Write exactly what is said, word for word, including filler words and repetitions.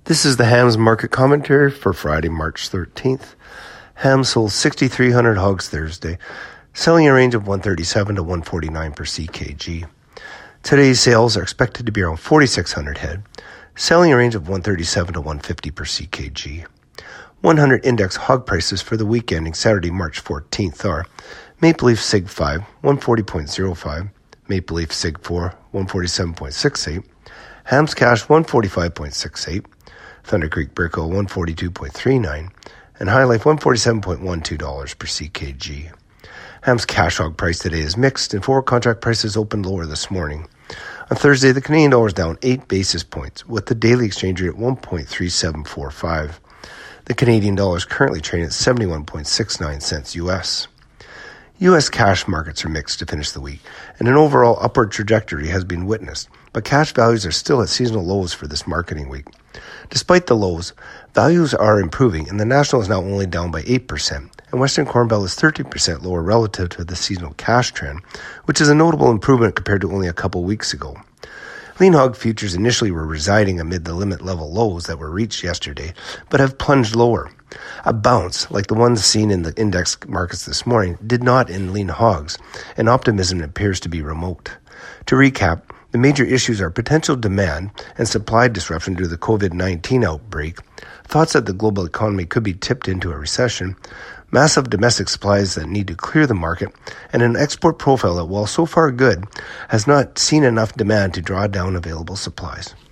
This is the hams market commentary for Friday, March thirteenth. Ham sold six thousand three hundred hogs Thursday, selling a range of one thirty-seven to one forty-nine per C K G. Today's sales are expected to be around forty-six hundred head, selling a range of one thirty-seven to one fifty per C K G. one hundred index hog prices for the week ending Saturday, March fourteenth are Maple Leaf Sig five, one forty point zero five, Maple Leaf Sig four, one forty-seven point six eight, Hams Cash one forty-five point six eight, Thunder Creek Brickle one forty-two point three nine, and High Life one forty-seven point one two dollars per C K G. Ham's cash hog price today is mixed, and forward contract prices opened lower this morning. On Thursday, the Canadian dollar is down eight basis points, with the daily exchange rate at one point three seven four five. The Canadian dollar is currently trading at seventy-one point six nine cents U S. U S cash markets are mixed to finish the week, and an overall upward trajectory has been witnessed, but cash values are still at seasonal lows for this marketing week. Despite the lows, values are improving, and the National is now only down by eight percent, and Western Corn Belt is thirteen percent lower relative to the seasonal cash trend, which is a notable improvement compared to only a couple weeks ago. Lean hog futures initially were residing amid the limit level lows that were reached yesterday, but have plunged lower. A bounce, like the ones seen in the index markets this morning, did not in lean hogs, and optimism appears to be remote. To recap, the major issues are potential demand and supply disruption due to the covid nineteen outbreak, thoughts that the global economy could be tipped into a recession, massive domestic supplies that need to clear the market, and an export profile that, while so far good, has not seen enough demand to draw down available supplies.